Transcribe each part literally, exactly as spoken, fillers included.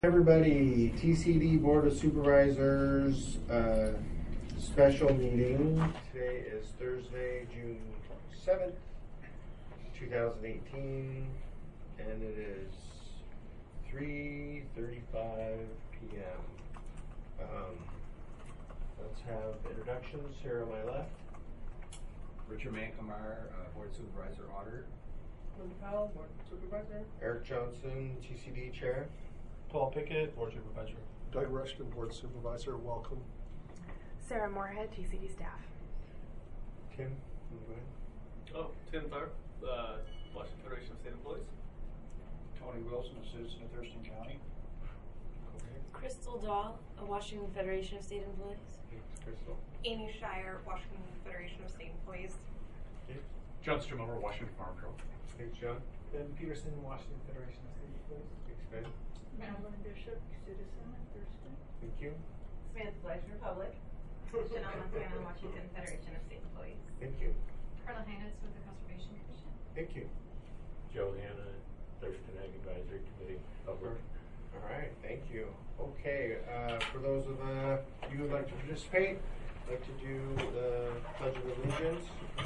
Everybody, T C D Board of Supervisors uh, special meeting. Today is Thursday, June seventh, two thousand eighteen, and it is three thirty-five p m Um, let's have introductions here on my left. Richard Mankamar, uh, Board Supervisor Auditor. Linda Powell, Board Supervisor. Eric Johnson, T C D Chair. Paul Pickett, Board Supervisor. Doug Rushton, Board Supervisor. Welcome. Sarah Moorhead, T C D staff. Tim, go ahead. Oh, Tim Tharp, uh, Washington Federation of State Employees. Tony Wilson, a citizen of Thurston County. Crystal Dahl, a Washington Federation of State Employees. Thanks, Crystal. Amy Shire, Washington Federation of State Employees. Okay. John Strimover, Washington Farm Bureau. Thanks, John. Ben Peterson, Washington Federation of State Employees. Thanks, Ben. Madeline Bishop, citizen of Thurston. Thank you. Samantha Fleischer, Republic. Janelle Montana, Washington Federation of State Employees. Thank you. Carla Heinitz with the Conservation Commission. Thank you. Joe Hanna, Thurston Ag Advisory Committee. Over. All right, thank you. Okay, uh, for those of uh, you who would like to participate, I'd like to do the Pledge of Allegiance.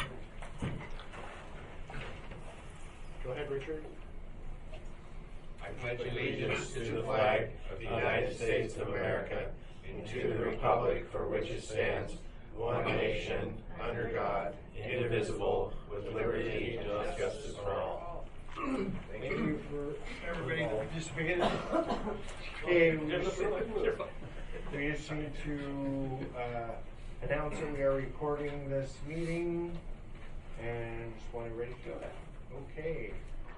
Go ahead, Richard. I pledge allegiance to the flag of the United States of America and to the republic for which it stands, one nation, under God, indivisible, with liberty and justice for all. Thank you for everybody participating. Okay, we just, we just need to uh, announce that we are recording this meeting and just want it ready to go. Okay.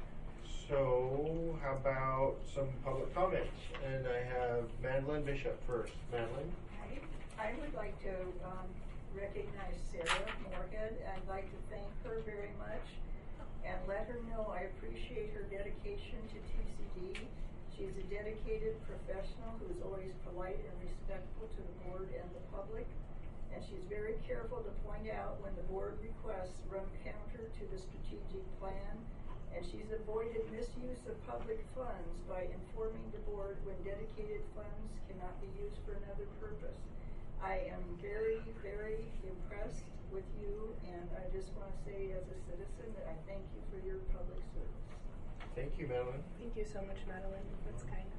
So, how about some public comments? And I have Madeline Bishop first. Madeline? Hi. I would like to um, recognize Sarah Moorhead. I'd like to thank her very much and let her know I appreciate her dedication to T C D. She's a dedicated professional who is always polite and respectful to the board and the public. And she's very careful to point out when the board requests run counter to the strategic plan. And she's avoided misuse of public funds by informing the board when dedicated funds cannot be used for another purpose. I am very, very impressed with you, and I just want to say as a citizen that I thank you for your public service. Thank you, Madeline. Thank you so much, Madeline. That's kind.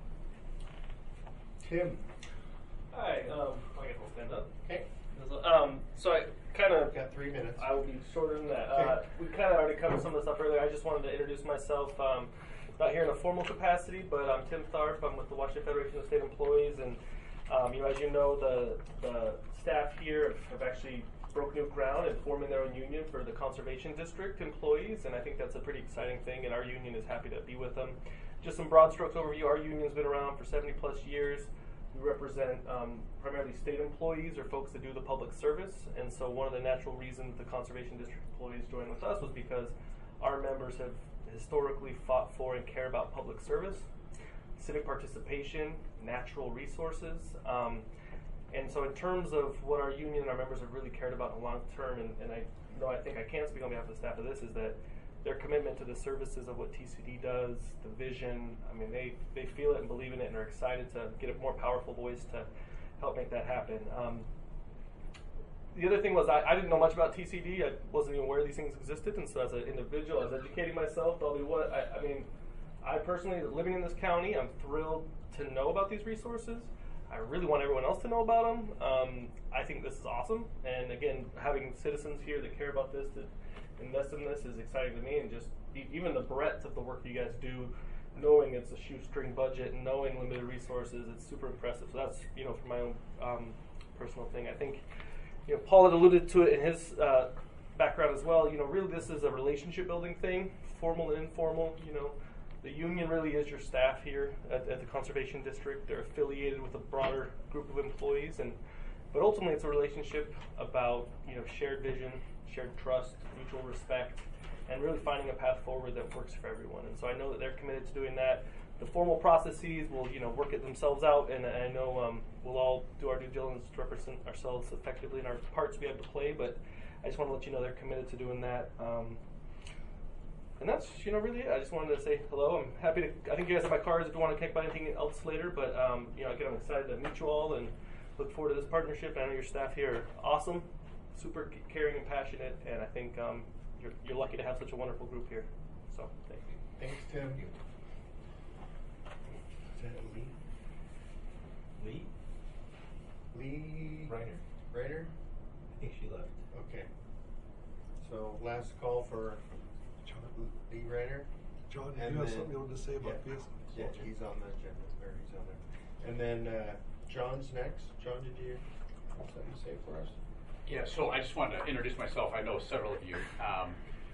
Tim? Hi, um, I guess I'll stand up. Okay. Um, so I kind of got three minutes. I will be shorter than that. Okay. Uh, we kind of already covered some of the stuff earlier. I just wanted to introduce myself. Um, not here in a formal capacity, but I'm Tim Tharp. I'm with the Washington Federation of State Employees, and um, you know, as you know, the the staff here have actually broke new ground and forming their own union for the Conservation District employees, and I think that's a pretty exciting thing. And our union is happy to be with them. Just some broad strokes overview. Our union's been around for seventy plus years. We represent um, primarily state employees or folks that do the public service, and so one of the natural reasons the Conservation District employees joined with us was because our members have historically fought for and care about public service, civic participation, natural resources, um, and so in terms of what our union and our members have really cared about in the long term, and, and I know I think I can speak on behalf of the staff of this, is that their commitment to the services of what T C D does, the vision, I mean, they, they feel it and believe in it and are excited to get a more powerful voice to help make that happen. Um, the other thing was I, I didn't know much about T C D. I wasn't even aware these things existed, and so as an individual, I was educating myself. I'll be what, I, I mean, I personally, living in this county, I'm thrilled to know about these resources. I really want everyone else to know about them. Um, I think this is awesome, and again, having citizens here that care about this, that invest in this is exciting to me, and just e even the breadth of the work you guys do, knowing it's a shoestring budget and knowing limited resources, it's super impressive. So that's, you know, for my own um, personal thing. I think, you know, Paul had alluded to it in his uh, background as well. You know, really this is a relationship building thing, formal and informal. You know, the union really is your staff here at, at the Conservation District. They're affiliated with a broader group of employees, and but ultimately it's a relationship about, you know, shared vision, shared trust, mutual respect, and really finding a path forward that works for everyone. And so I know that they're committed to doing that. The formal processes will, you know, work it themselves out, and I know um, we'll all do our due diligence to represent ourselves effectively in our parts we have to play, but I just want to let you know they're committed to doing that. Um, and that's, you know, really it. I just wanted to say hello. I'm happy to, I think you guys have my cards if you want to connect by anything else later, but, um, you know, again, I'm excited to meet you all and look forward to this partnership. I know your staff here are awesome, super caring and passionate, and I think um, you're, you're lucky to have such a wonderful group here. So, thank you. Thanks, Tim. Is that Lee? Lee? Lee? Reiner. Reiner? I think she left. Okay. So last call for John, Lee Reiner. John, do And you have then- something you wanted to say about yeah, this? Yeah, he's on the agenda, or he's on there. And then uh, John's next. John, did you have something to say for us? Yeah, so I just wanted to introduce myself. I know several of you. Um,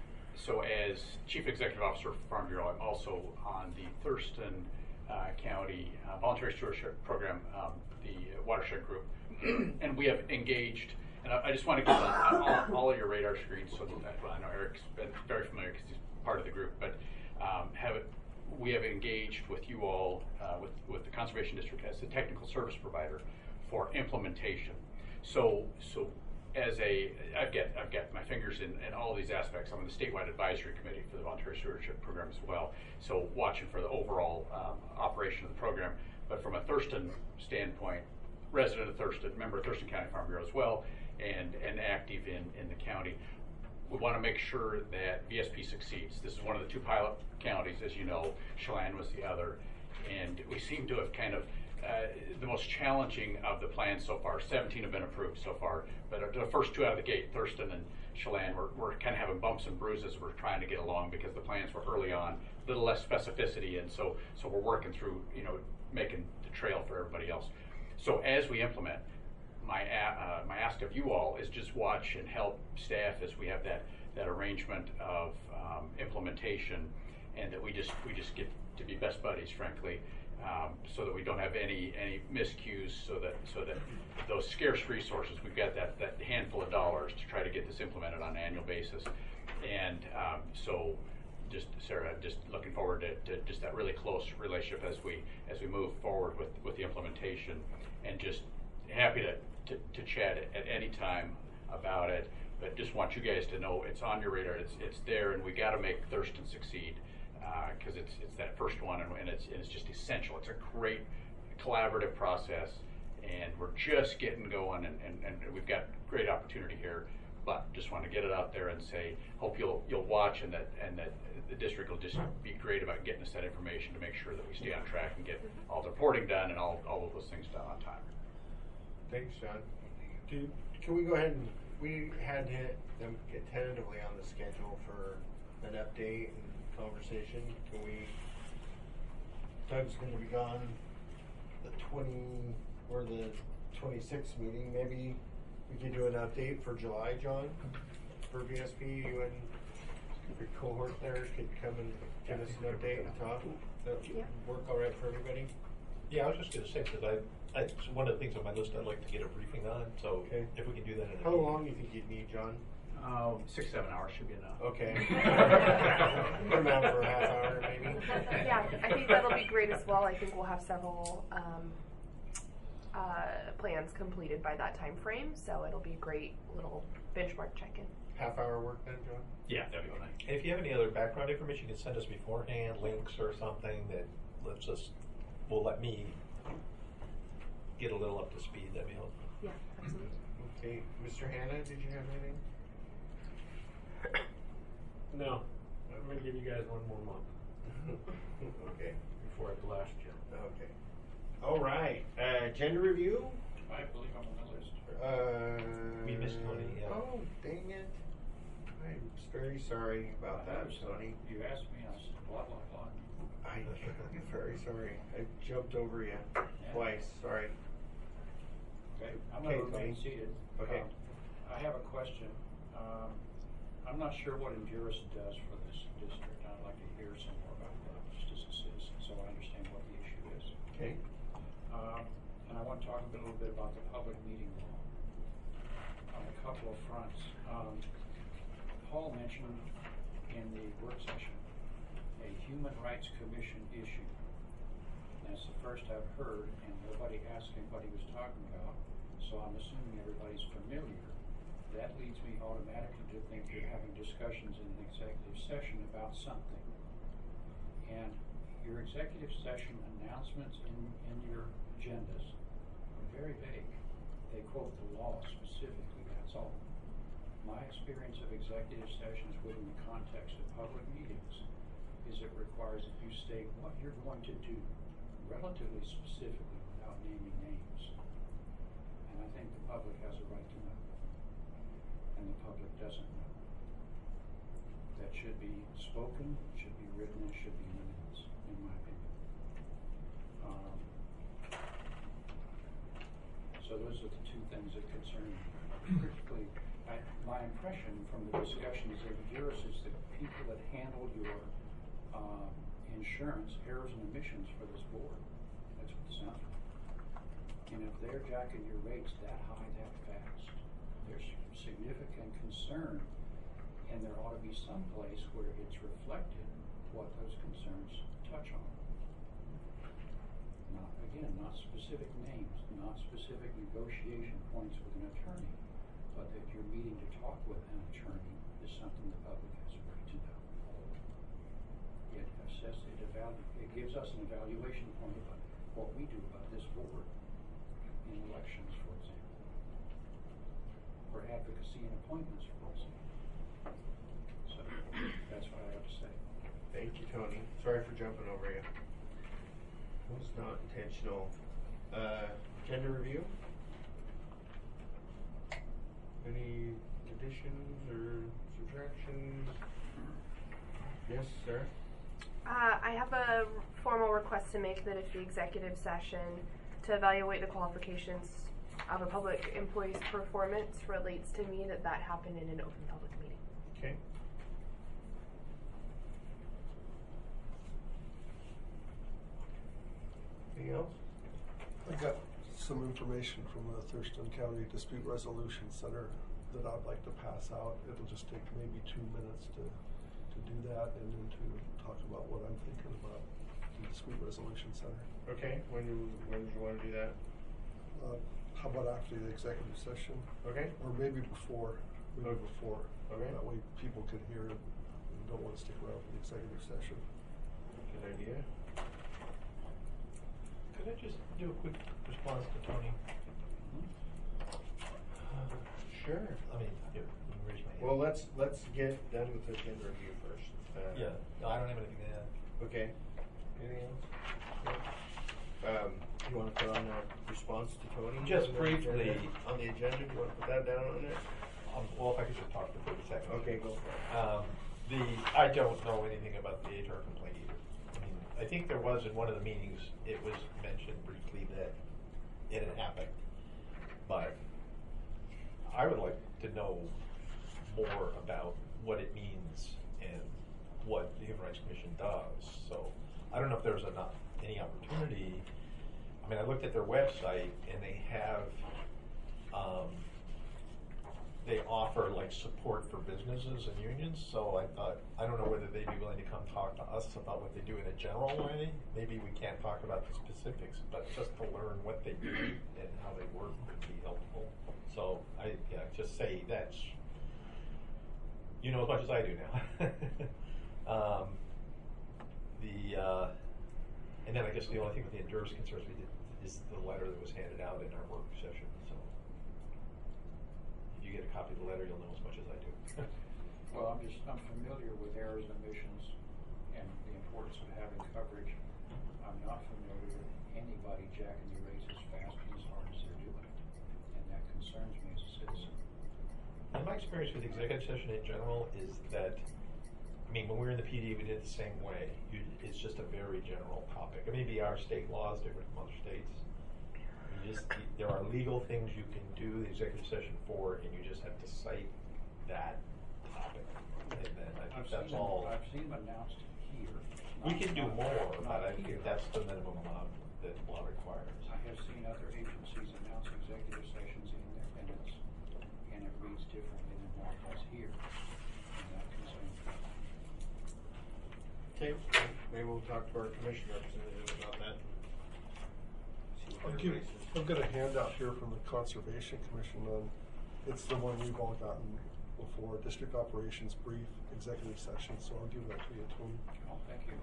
so as Chief Executive Officer for Farm Bureau, I'm also on the Thurston uh, County uh, Voluntary Stewardship Program, um, the watershed group. And we have engaged, and I, I just want to get on, on all, all of your radar screens so that, well, I know Eric's been very familiar because he's part of the group, but um, have it, we have engaged with you all, uh, with, with the Conservation District as the technical service provider for implementation. So, so as a, I've got, I've got my fingers in, in all of these aspects. I'm on the statewide advisory committee for the Voluntary Stewardship Program as well. So watching for the overall um, operation of the program. But from a Thurston standpoint, resident of Thurston, member of Thurston County Farm Bureau as well, and, and active in, in the county. We want to make sure that V S P succeeds. This is one of the two pilot counties, as you know. Chelan was the other. And we seem to have kind of, uh, the most challenging of the plans so far. seventeen have been approved so far, but the first two out of the gate, Thurston and Chelan, we're, we're kind of having bumps and bruises. We're trying to get along because the plans were early on, a little less specificity, and so, so we're working through, you know, making the trail for everybody else. So as we implement, my uh, my ask of you all is just watch and help staff as we have that that arrangement of um, implementation, and that we just we just get to be best buddies, frankly, um, so that we don't have any any miscues, so that so that those scarce resources, we've got that that handful of dollars to try to get this implemented on an annual basis, and um, so. Just Sarah, just looking forward to, to just that really close relationship as we as we move forward with, with the implementation, and just happy to, to, to chat at, at any time about it. But just want you guys to know it's on your radar. It's it's there, and we got to make Thurston succeed because uh, it's it's that first one, and, and it's and it's just essential. It's a great collaborative process, and we're just getting going, and, and, and we've got great opportunity here. But just want to get it out there and say, hope you'll you'll watch, and that and that the district will just be great about getting us that information to make sure that we stay on track and get all the reporting done and all, all of those things done on time. Thanks, John. Do, can we go ahead and, we had hit them get tentatively on the schedule for an update and conversation. Can we, Doug's going to be gone the twenty or the twenty-sixth meeting. Maybe we could do an update for July, John, for V S P. You and your cohort there could come and give us an update and talk. That Yeah. work all right for everybody? Yeah, I was just going to say, because I, I, it's one of the things on my list I'd like to get a briefing on, so Okay. if we can do that in a How meeting. long do you think you'd need, John? Um, six, seven hours should be enough. Okay. Put 'em out for a half hour, maybe. Yeah, I think that'll be great as well. I think we'll have several um, uh, plans completed by that time frame, so it'll be a great little benchmark check-in. Half hour work then, John? Yeah, that'd be nice. And if you have any other background information, you can send us beforehand, links or something that lets us, will let me get a little up to speed. That'd be helpful. Yeah, absolutely. Okay, Mister Hanna, did you have anything? No, I'm gonna give you guys one more month Okay. before I blast you. Okay. All right. Uh, agenda review. I believe I'm on the list. Uh, We missed Tony, yeah. Oh, dang it! I'm very sorry about that, Tony. You asked me, I said, blah, blah, blah. I'm very sorry. I jumped over you twice. Sorry. Okay, I'm Okay, gonna remain Tony. seated. Okay. Um, I have a question. Um, I'm not sure what Endurus does for this district. I'd like to hear some more about that, just as a citizen, so I understand what the issue is. Okay. Um, and I want to talk a little bit about the public meeting law on a couple of fronts. Um, Paul mentioned in the work session a Human Rights Commission issue. That's the first I've heard, and nobody asked him what he was talking about, so I'm assuming everybody's familiar that leads me automatically to think you're having discussions in an executive session about something. And your executive session announcements in, in your agendas are very vague. They quote the law specifically, that's all. My experience of executive sessions within the context of public meetings is it requires that you state what you're going to do relatively specifically without naming names. And I think the public has a right to know. And the public doesn't know. That should be spoken, should be written, it should be in the minutes, in my opinion. Um, so those are the two things that concern me. Particularly, I, my impression from the discussions of yours is that people that handle your uh, insurance, errors and omissions for this board, that's what it sounds like. And if they're jacking your rates that high, that fast, there's significant concern, and there ought to be some place where it's reflected what those concerns touch on. Not, again, not specific names, not specific negotiation points with an attorney, but that you're meeting to talk with an attorney is something the public has a right to know. It assess, it evalu it gives us an evaluation point about what we do about this board in elections, for example, or advocacy and appointments, for example. So that's what I have to say. Thank you, Tony. Sorry for jumping over you. It was not intentional. Uh, agenda review? Any additions or subtractions? Yes, sir. Uh, I have a formal request to make that if the executive session to evaluate the qualifications of a public employee's performance relates to me, that that happened in an open public meeting. Okay. Anything else? I got some information from the Thurston County Dispute Resolution Center that I'd like to pass out. It'll just take maybe two minutes to, to do that and then to talk about what I'm thinking about the Dispute Resolution Center. Okay, when do, when do you want to do that? Uh, how about after the executive session? Okay. Or maybe before, maybe Okay. before. Okay. That way people can hear it and don't want to stick around for the executive session. Good idea. Could I just do a quick response to Tony? Uh, Sure. I mean, here, you can raise my hand. Well, let's let's get done with the agenda review first. Uh, Yeah, no, I don't have anything to add. Okay. Anything else? No? Um, you want to put on a response to Tony? Just on the briefly. agenda? On the agenda, do you want to put that down on there? Um, well, if I could just talk for thirty seconds. Okay, go for it. Um, the, I don't know anything about the H R complaint either. I mean, I think there was in one of the meetings, it was mentioned briefly that it had happened. But I would like to know more about what it means and what the Human Rights Commission does. So I don't know if there's enough, any opportunity. I mean, I looked at their website and they have, um, they offer like support for businesses and unions. So I thought, I don't know whether they'd be willing to come talk to us about what they do in a general way. Maybe we can't talk about the specifics, but just to learn what they do and how they work would be helpful. So I, yeah, just say that's, you know as much as I do now. um, the, uh, and then I guess the only thing with the endurance concerns we did is the letter that was handed out in our work session. So if you get a copy of the letter, you'll know as much as I do. Well, I'm just, I'm familiar with errors and omissions and the importance of having coverage. I'm not familiar with anybody jacking the rates as fast and as hard as they're doing. And that concerns me as a citizen. And my experience with the executive session in general is that, I mean, when we were in the P D, we did it the same way. You, it's just a very general topic. It may be our state laws different from other states. You just, there are legal things you can do the executive session for, and you just have to cite that topic. And then I think I've that's seen all. Them, I've seen them announced here. We not- can do not- more, not but I here. think that's the minimum law that law requires. I have seen other agencies announce executive sessions in their minutes, and it reads differently than what it does here. And that concerns me. Okay, maybe we'll talk to our commission representative about that. See what I'll their give, basis. I've got a handout here from the Conservation Commission on It's the one we've all gotten before, district operations brief, executive session, so I'll give that to you, Tony. Oh, thank you.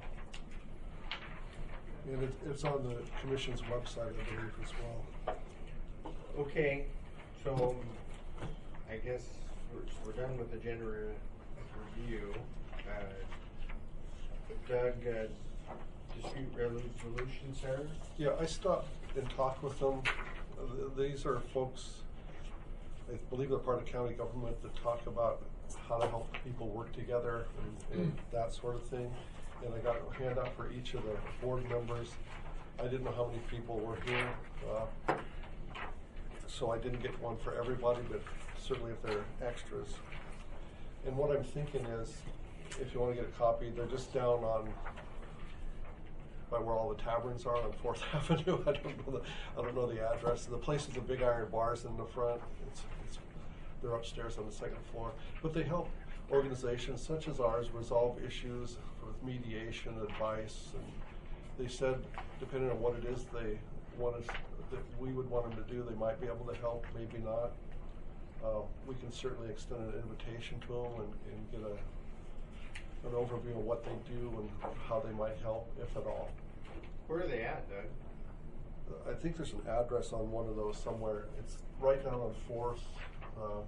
And it, it's on the commission's website, I believe, as well. Okay, so I guess we're, we're done with agenda re- review. Uh, Doug, uh, dispute resolution, Sarah? Yeah, I stopped and talked with them. Uh, th- These are folks, I believe they're part of county government, that talk about how to help people work together and, and that sort of thing. And I got a handout for each of the board members. I didn't know how many people were here, uh, so I didn't get one for everybody, but certainly if they're extras. And what I'm thinking is, if you want to get a copy, they're just down on by where all the taverns are on Fourth Avenue. I don't know the I don't know the address. The place is the Big Iron Bars in the front. It's, it's they're upstairs on the second floor. But they help organizations such as ours resolve issues with mediation, advice, and they said depending on what it is they want us that we would want them to do, they might be able to help, maybe not. Uh, we can certainly extend an invitation to them and, and get a an overview of what they do and how they might help, if at all. Where are they at, Doug? I think there's an address on one of those somewhere. It's right down on Fourth, uh,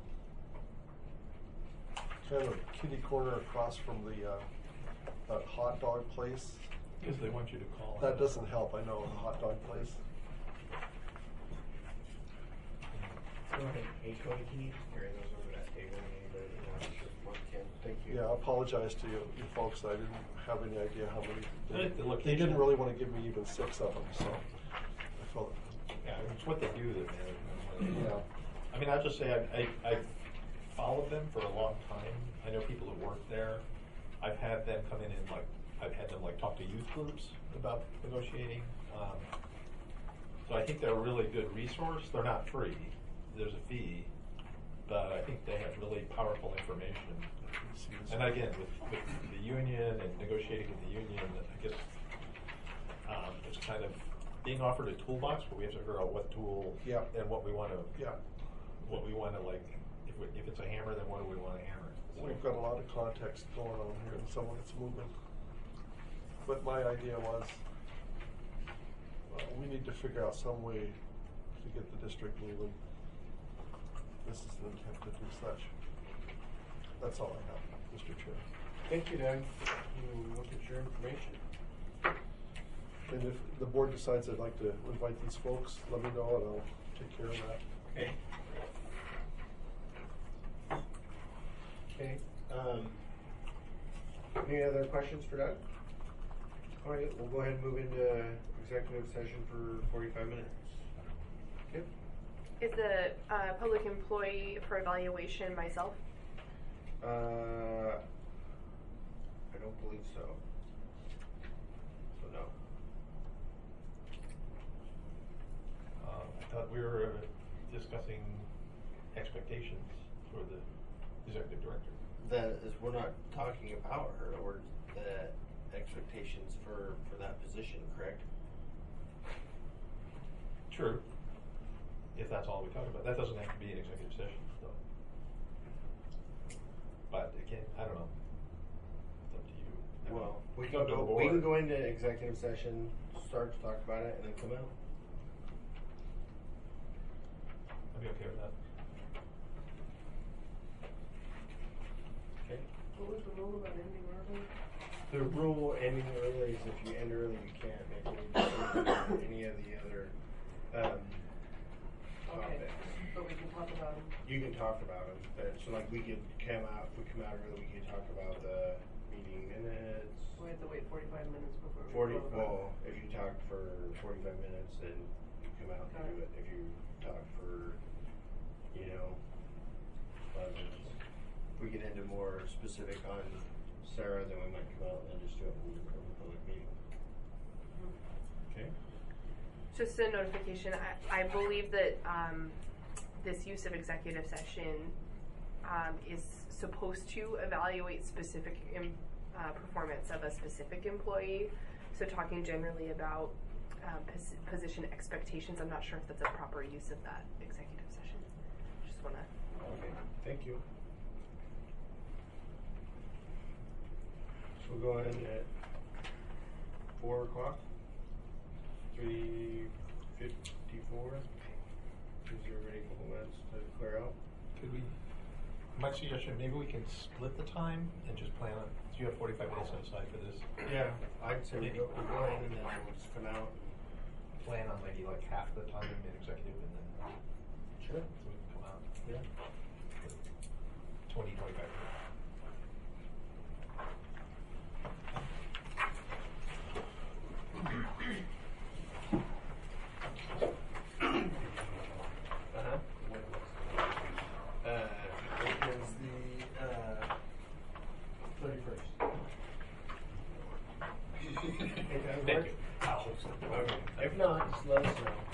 kind of kitty corner across from the uh, that hot dog place. Because they want you to call. That doesn't help, I know, the hot dog place. Go ahead. Hey, Cody, can you just carry those over that table? Anybody that wants to one can? Thank you. Yeah, I apologize to you, you folks. I didn't have any idea how many. I think the They, location- they didn't really want to give me even six of them, so I felt. Yeah, it's what they do that matters. Yeah. I mean, I'll just say I, I, I followed them for a long time. I know people who work there. I've had them come in and like, I've had them like talk to youth groups about negotiating. Um, so I think they're a really good resource. They're not free. There's a fee, but I think they have really powerful information. And again, with, with the union and negotiating with the union, I guess um, it's kind of being offered a toolbox, but we have to figure out what tool Yeah. and what we want to, Yeah. what we want to like. If, we, if it's a hammer, then what do we want to hammer? So, We've got a lot of context going on here and some of it's moving. But my idea was, uh, we need to figure out some way to get the district moving. This is an attempt to do such. That's all I have, Mister Chair. Thank you, Doug. We'll look at your information. And if the board decides they'd like to invite these folks, let me know and I'll take care of that. Okay. Okay. Um, any other questions for Doug? All right, we'll go ahead and move into executive session for forty-five minutes. Okay. Is the uh, public employee for evaluation myself? Uh, I don't believe so. So no. um, I thought we were discussing expectations for the executive director. That is, we're not talking about her, or the expectations for, for that position, correct? True. If that's all we talk about, that doesn't have to be an executive session, though. But again, I don't know. It's up to you. I mean, Well, we it's can up to the go. We can board. go into executive session, start to talk about it, and then come out. I'd be okay with that. Okay. What was the rule about ending early? The rule ending early is if you end early, you can't make any decisions on any of the other um, Okay, topics. but we can talk about them. You can talk about them, but so like we could come out, we come out early, we could talk about the meeting minutes. We have to wait forty-five minutes before we Forty. vote. Well, if you talk for forty-five minutes, then you come out and do it. If you talk for, you know, five minutes, if we get into more specific on Sarah, then we might come out and just do it in a public meeting. Okay. Just a notification, I, I believe that um, this use of executive session um, is supposed to evaluate specific em- uh, performance of a specific employee. So talking generally about um, pos- position expectations, I'm not sure if that's a proper use of that executive session. Just want to Okay, thank you. So we'll go ahead at four o'clock, three fifty-four. Is there any couple minutes to clear out? Could we, my suggestion, maybe we can split the time and just plan on, do you have forty-five minutes on the side for this? Yeah, I'd say we go, we go in and then we'll just come out. Plan on maybe like half the time in executive and then. Sure. So we can come out. Yeah. Twenty, twenty-five minutes. Uh-huh. Uh, it is the, uh, thirty-first. Thank you. Okay. If not, just let us know.